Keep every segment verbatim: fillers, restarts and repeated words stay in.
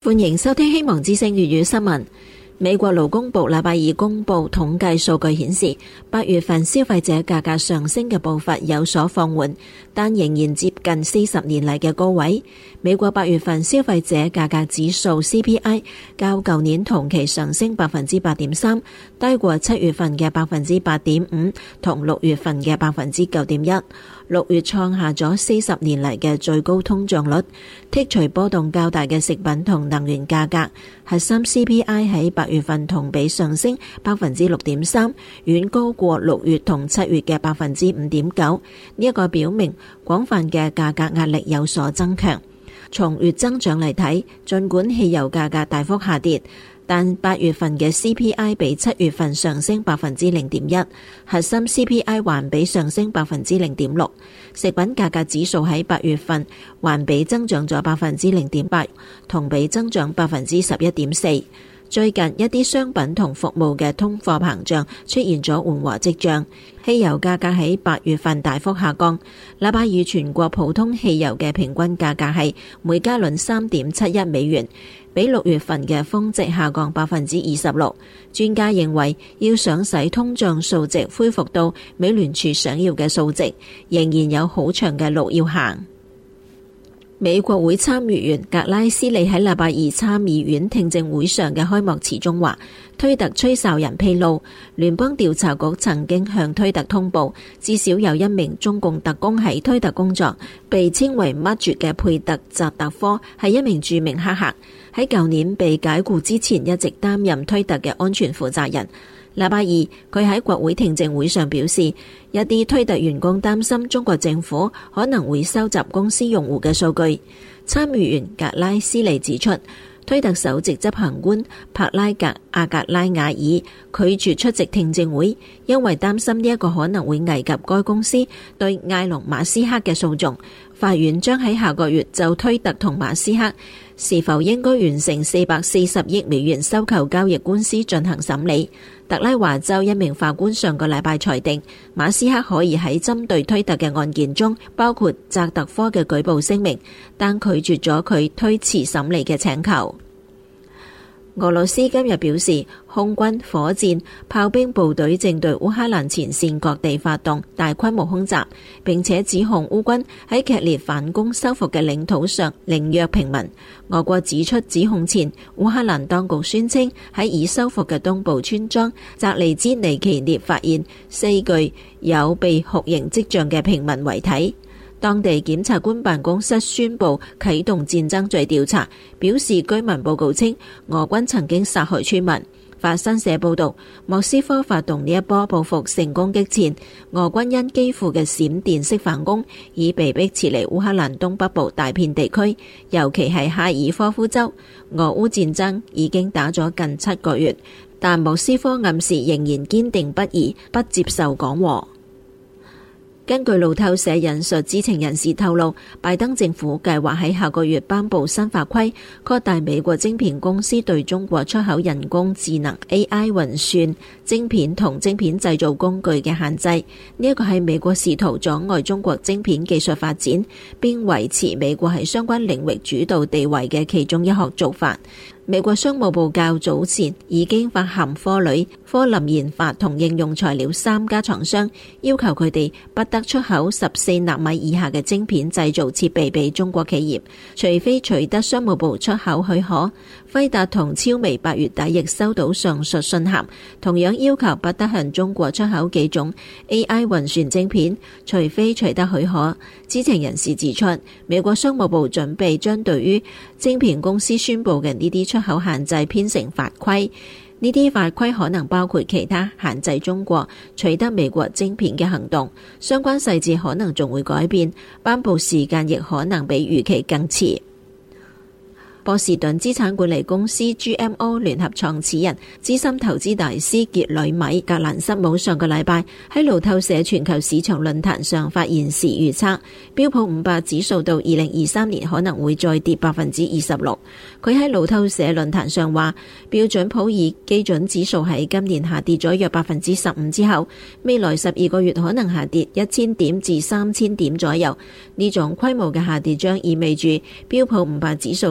歡迎收聽希望之聲粵語新聞。美國勞工部禮拜二公布統計數據顯示，八月份消費者價格上升嘅步伐有所放緩，但仍然接近四十年嚟嘅高位。美國八月份消費者價格指數 C P I 較舊年同期上升百分之八點三，低過七月份嘅百分之八點五同六月份嘅百分之九點一。六月創下咗四十年嚟嘅最高通脹率，剔除波動較大嘅食品同能源價格，核心 C P I 喺八月份同比上升百分之六點三，遠高過六月同七月嘅百分之五點九。呢一個表明廣泛嘅價格壓力有所增強。從月增長嚟睇，儘管汽油價格大幅下跌，但八月份嘅 C P I 比七月份上升百分之零點一，核心 C P I 環比上升百分之零點六。食品價格指數喺八月份環比增長咗百分之零點八，同比增長百分之十一點四。最近一啲商品同服務嘅通貨膨脹出現咗緩和跡象，汽油價格喺八月份大幅下降。禮拜二全國普通汽油嘅平均價格係每加侖三點七一美元，比六月份嘅峰值下降百分之二十六。專家認為，要想使通脹數值恢復到美聯儲想要嘅數值，仍然有好長嘅路要行。美國會參議員格拉斯利喺禮拜二參議院聽證會上嘅開幕詞中話，推特吹哨人披露，聯邦調查局曾經向推特通報，至少有一名中共特工喺推特工作，被稱為 Mudge 嘅佩特扎特科係一名著名黑客，喺舊年被解雇之前一直擔任推特嘅安全負責人。禮拜二，佢喺國會聽證會上表示，一啲推特員工擔心中國政府可能會收集公司用戶嘅數據。參議員格拉斯利指出，推特首席執行官帕拉格阿格拉瓦爾拒絕出席聽證會，因為擔心呢一個可能會危及該公司對埃隆馬斯克嘅訴訟。法院將喺下個月就推特同馬斯克是否應該完成四百四十億美元收購交易官司進行審理。特拉華州一名法官上個禮拜裁定，馬斯克可以喺針對推特嘅案件中，包括扎特科嘅舉報聲明，但拒絕咗佢推遲審理嘅請求。俄羅斯今日表示，空軍、火箭、炮兵部隊正對烏克蘭前線各地發動大規模空襲，並且指控烏軍喺劇烈反攻收復嘅領土上凌虐平民。俄國指出指控前，烏克蘭當局宣稱喺已收復嘅東部村莊澤利茲尼奇涅發現四具有被酷刑跡象嘅平民遺體。當地檢察官辦公室宣布啟動戰爭罪調查，表示居民報告稱俄軍曾經殺害村民。法新社報道，莫斯科發動呢一波報復性攻擊前，俄軍因基輔嘅閃電式反攻，已被迫撤離烏克蘭東北部大片地區，尤其係哈爾科夫州。俄烏戰爭已經打咗近七個月，但莫斯科暗示仍然堅定不移，不接受講和。根據路透社引述知情人士透露，拜登政府計劃喺下個月頒布新法規，擴大美國晶片公司對中國出口人工智能 A I 運算晶片同晶片製造工具嘅限制。呢一個係美國試圖阻礙中國晶片技術發展，並維持美國喺相關領域主導地位嘅其中一項做法。美國商務部較早前已經發函科磊、科林研發同應用材料三家廠商，要求佢哋不得出口十四納米以下嘅晶片製造設備俾中國企業，除非取得商務部出口許可。輝達同超微八月底亦收到上述信函，同樣要求不得向中國出口幾種 A I 運算晶片，除非取得許可。知情人士指出，美國商務部準備將對於晶片公司宣布嘅呢啲出口限制編成法規，呢啲法規可能包括其他限制中國取得美國晶片嘅行動，相關細節可能仲會改變，頒布時間亦可能比預期更遲。波士頓資產管理公司 G M O 聯合創始人、資深投資大師傑里米格蘭瑟姆上個禮拜喺路透社全球市場論壇上發言時預測，標普五百指數到二零二三年可能會再跌百分之二十六。佢喺路透社論壇上話，標準普爾基準指數喺今年下跌咗約百分之十五之後，未來十二個月可能下跌一千點至三千點左右。呢種規模嘅下跌將意味住標普五百指數嘅價值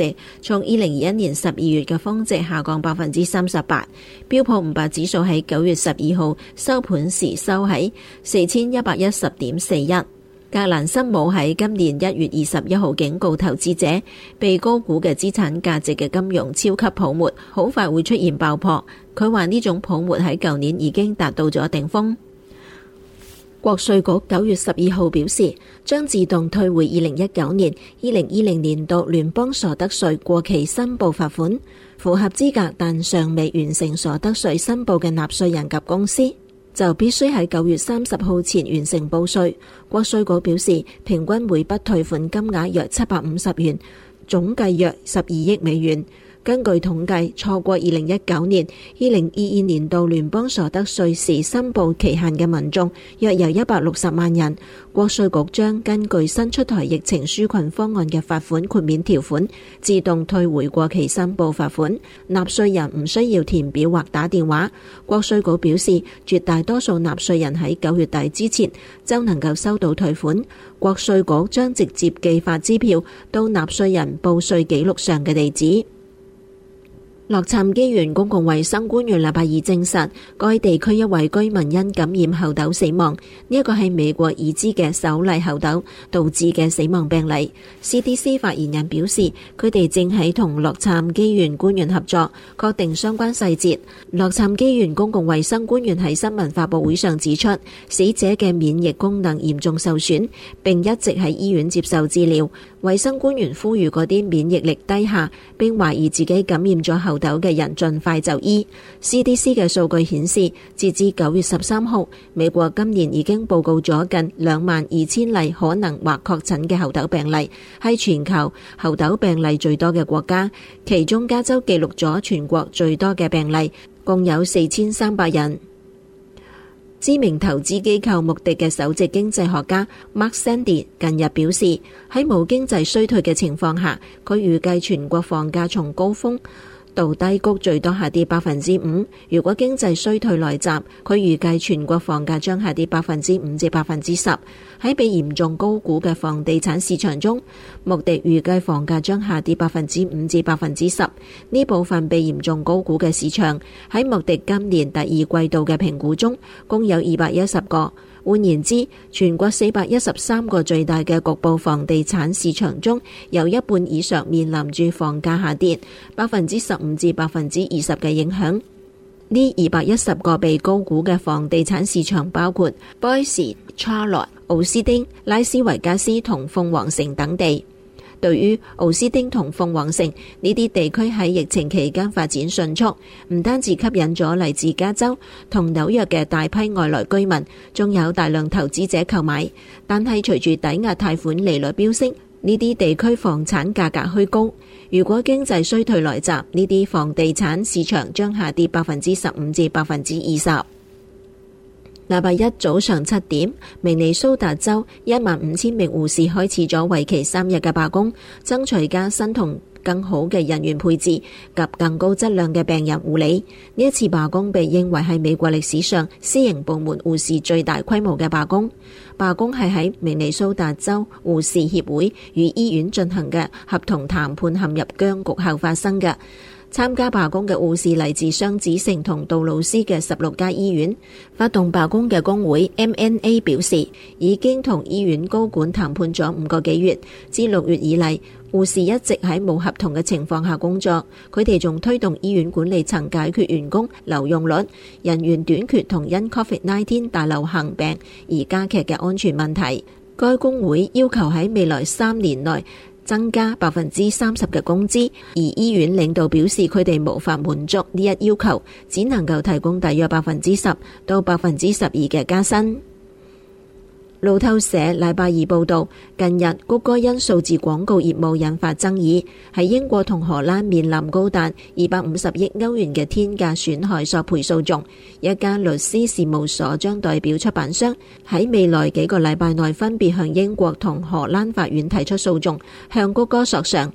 值從二零二一年十二月嘅峰值下降百分之三十八。標普五百指數喺九月十二號收盤時收喺四千一百一十點四一。格蘭森姆喺今年一月二十一號警告投資者，被高估嘅資產價值嘅金融超級泡沫好快會出現爆破。佢話呢種泡沫喺舊年已經達到咗頂峰。國稅局九月十二號表示，將自動退回二零一九年、二零二零年度聯邦所得稅過期申報罰款，符合資格但尚未完成所得稅申報嘅納稅人及公司就必須喺九月三十號前完成報稅。國稅局表示，平均每筆退款金額約七百五十元，總計約十二億美元。根據統計，錯過二零一九年、二零二二年度聯邦所得稅時申報期限嘅民眾約有一百六十萬人。國稅局將根據新出台疫情紓困方案嘅罰款豁免條款，自動退回過期申報罰款，納稅人唔需要填表或打電話。國稅局表示，絕大多數納稅人喺九月底之前就能夠收到退款。國稅局將直接寄發支票到納稅人報稅記錄上嘅地址。洛杉磯縣公共衛生官員禮拜二證實，該地區一位居民因感染猴痘死亡。呢一個係美國已知嘅首例猴痘導致嘅死亡病例。C D C 發言人表示，佢哋正喺同洛杉磯縣官員合作，確定相關細節。洛杉磯縣公共衛生官員喺新聞發佈會上指出，死者嘅免疫功能嚴重受損，並一直喺醫院接受治療。衛生官員呼籲嗰啲免疫力低下並懷疑自己感染咗猴痘嘅人盡快就醫。C D C 嘅數據顯示，截至九月十三號，美國今年已經報告咗近兩萬二千例可能或確診嘅猴痘病例，係全球猴痘病例最多嘅國家。其中加州記錄咗全國最多嘅病例，共有四千三百人。知名投資機構穆迪嘅首席經濟學家 Mark Zandi 近日表示，喺冇經濟衰退嘅情況下，佢預計全國房價從高峰到低谷最多下跌百分之五。如果經濟衰退來襲，佢預計全國房價將下跌百分之五至百分之十。喺被嚴重高估嘅房地產市場中，穆迪預計房價將下跌百分之五至百分之十。呢部分被嚴重高估嘅市場喺穆迪今年第二季度嘅評估中，共有二百一十個。換言之，全國四百一十三個最大嘅局部房地產市場中，有一半以上面臨住房價下跌百分之十五至百分之二十嘅影響。呢二百一十個被高估嘅房地產市場包括波士、查洛、奧斯丁、拉斯維加斯同鳳凰城等地。對於奧斯丁同鳳凰城呢啲地區喺疫情期間發展迅速，唔單止吸引咗嚟自加州同紐約嘅大批外來居民，仲有大量投資者購買。但係隨住抵押貸款利率飆升，呢啲地區房產價格虛高。如果經濟衰退來襲，呢啲房地產市場將下跌百分之十五至百分之二十。禮拜一早上七點，明尼蘇達州一萬五千名護士開始咗為期三日嘅罷工，爭取加薪同更好嘅人員配置及更高質量嘅病人護理。呢一次罷工被認為係美國歷史上私營部門護士最大規模嘅罷工。罷工係喺明尼蘇達州護士協會與醫院進行嘅合同談判陷入僵局後發生嘅。參加罷工嘅護士嚟自雙子城同杜魯斯嘅十六家醫院。發動罷工嘅工會 M N A 表示，已經同醫院高管談判咗五個幾月，自六月以嚟，護士一直喺冇合同嘅情況下工作。佢哋仲推動醫院管理層解決員工留用率、人員短缺同因 COVID 十九 大流行病而加劇嘅安全問題。該工會要求喺未來三年內增加百分之三十嘅工資，而醫院領導表示佢哋無法滿足呢一要求，只能夠提供大約百分之十到百分之十二嘅加薪。路透社禮拜二報道，近日谷歌因數字廣告業務引發爭議，喺英國同荷蘭面臨高達二百五十億歐元嘅天價損害索賠訴訟。一間律師事務所將代表出版商喺未來幾個禮拜內分別向英國同荷蘭法院提出訴訟，向谷歌索償。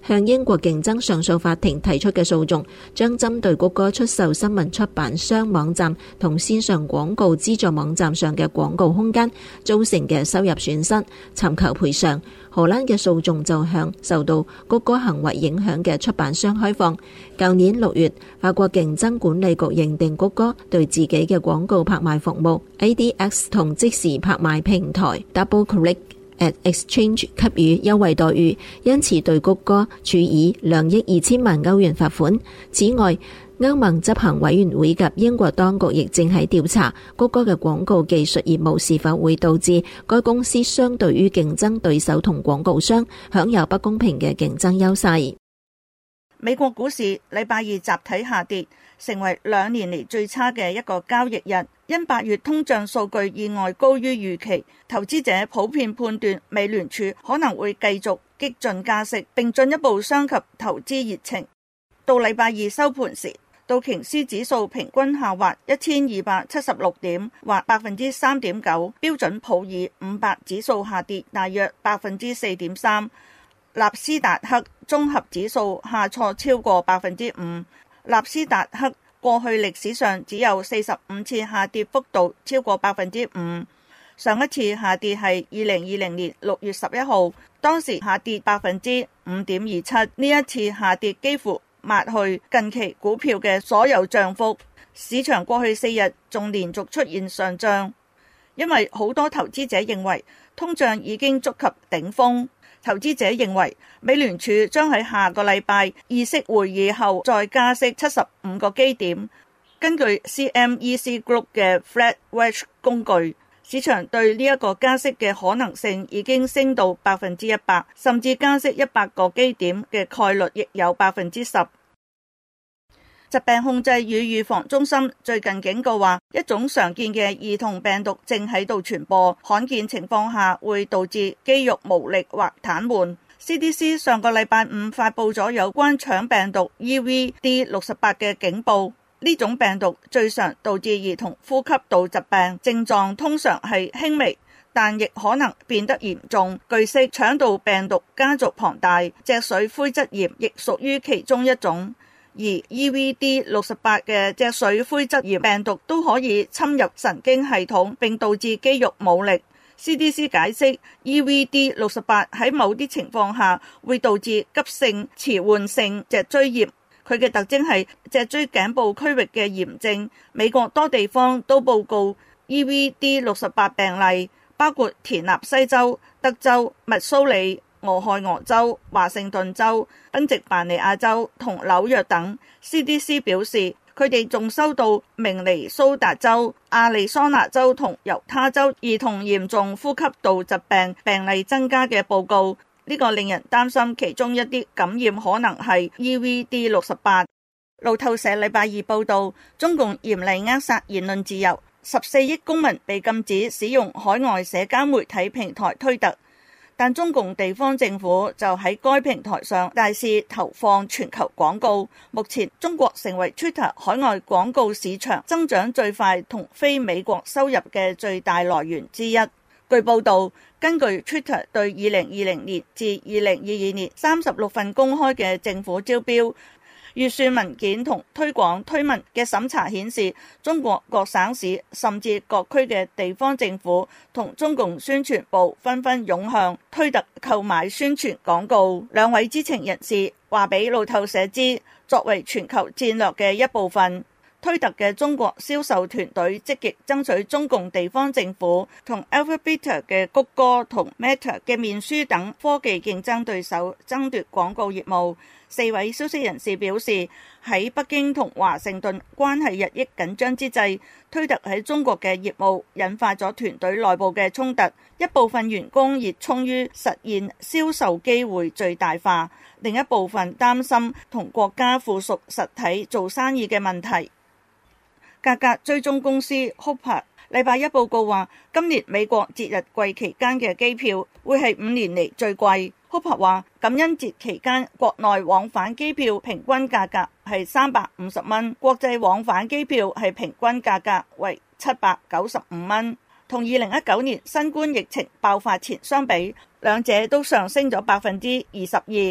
向英國競爭上訴法庭提出嘅訴訟，將針對谷歌出售新聞出版商網站同線上廣告資助網站上嘅廣告空間造成嘅收入損失尋求賠償。荷蘭嘅訴訟就向受到谷歌行為影響嘅出版商開放。舊年六月，法國競爭管理局認定谷歌對自己嘅廣告拍賣服務 A D X 同即時拍賣平台 DoubleClick at Exchange 給予優惠待遇，因此對谷歌處以兩億二千萬歐元罰款。此外，歐盟執行委員會及英國當局亦正喺調查谷歌嘅廣告技術業務是否會導致該公司相對於競爭對手同廣告商享有不公平嘅競爭優勢。 美國股市禮拜二集體下跌，成為兩年嚟最差嘅一個交易日。因八月通脹數據意外高於預期，投資者普遍判斷美聯儲可能會繼續激進加息，並進一步傷及投資熱情。到禮拜二收盤時，道瓊斯指數平均下滑一千二百七十六點，或百分之三點九；標準普爾五百指數下跌大約百分之四點三；納斯達克綜合指數下挫超過百分之五。納斯達克過去歷史上只有四十五次下跌幅度超過百分之五，上一次下跌係二零二零年六月十一號，當時下跌百分之五點二七。呢一次下跌幾乎抹去近期股票嘅所有漲幅，市場過去四日仲連續出現上漲，因為好多投資者認為通脹已經觸及頂峰。投資者認為美聯儲將喺下個禮拜議息會議後再加息七十五個基點。根據 C M E C Group 嘅 FlatWatch 工具，市場對呢一個加息嘅可能性已經升到百分之一百，甚至加息一百個基點嘅概率亦有百分之十。疾病控制與預防中心最近警告話，一種常見嘅兒童病毒正喺度傳播，罕見情況下會導致肌肉無力或癱瘓。C D C 上個禮拜五發佈咗有關腸病毒 E V D 六十八嘅警報，呢種病毒最常導致兒童呼吸道疾病，症狀通常係輕微，但亦可能變得嚴重。據悉，腸道病毒家族龐大，脊髓灰質炎亦屬於其中一種。而 E V D 六十八嘅脊髓灰質炎病毒都可以侵入神經系統，並導致肌肉冇力。C D C 解釋 E V D 六十八喺某啲情況下會導致急性遲緩性脊椎炎，佢嘅特徵係脊椎頸部區域嘅炎症。美國多地方都報告 E V D 六十八病例，包括田納西州、德州、密蘇里、俄亥俄州、華盛頓州、賓夕凡尼亞州同紐約等。 C D C 表示，佢哋仲收到明尼蘇達州、亞利桑那州同猶他州兒童嚴重呼吸道疾病病例增加嘅報告，呢個令人擔心其中一啲感染可能係 E V D 六十八。路透社禮拜二報道，中共嚴厲扼殺言論自由，十四億公民被禁止使用海外社交媒體平台推特，但中共地方政府就喺該平台上大肆投放全球廣告。目前中國成為 Twitter 海外廣告市場增長最快同非美國收入嘅最大來源之一。據報道，根據 Twitter 對二零二零年至二零二二年三十六份公開嘅政府招標預算文件同推廣推文嘅審查顯示，中國各省市甚至各區嘅地方政府同中共宣傳部紛紛湧向推特購買宣傳廣告。兩位知情人士話俾路透社知，作為全球戰略嘅一部分，推特嘅中國銷售團隊積極爭取中共地方政府同 Alphabet 嘅谷歌同 Meta 嘅面書等科技競爭對手爭奪廣告業務。四位消息人士表示，喺北京同華盛頓關係日益緊張之際，推特喺中國嘅業務引發咗團隊內部嘅衝突，一部分員工熱衷於實現銷售機會最大化，另一部分擔心同國家附屬實體做生意嘅問題。價格追蹤公司 Hopper 禮拜一報告話，今年美國節日季期間嘅機票會係五年嚟最貴。Hopper 話，感恩節期間國內往返機票平均價格係三百五十蚊，國際往返機票係平均價格為七百九十五蚊，同二零一九年新冠疫情爆發前相比，兩者都上升咗百分之二十二。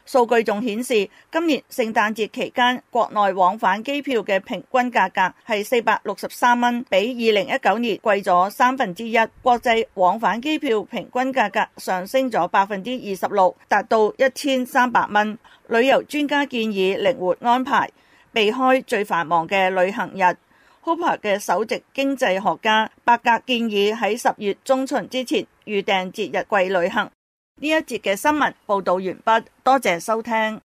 數據仲顯示，今年聖誕節期間國內往返機票嘅平均價格係四百六十三蚊，比二零一九年貴咗三分之一。國際往返機票平均價格上升咗百分之二十六，達到一千三百蚊。旅遊專家建議靈活安排，避開最繁忙嘅旅行日。Hooper 嘅首席經濟學家伯格建議喺十月中旬之前預訂節日季旅行。呢一節嘅新聞報道完畢，多謝收聽。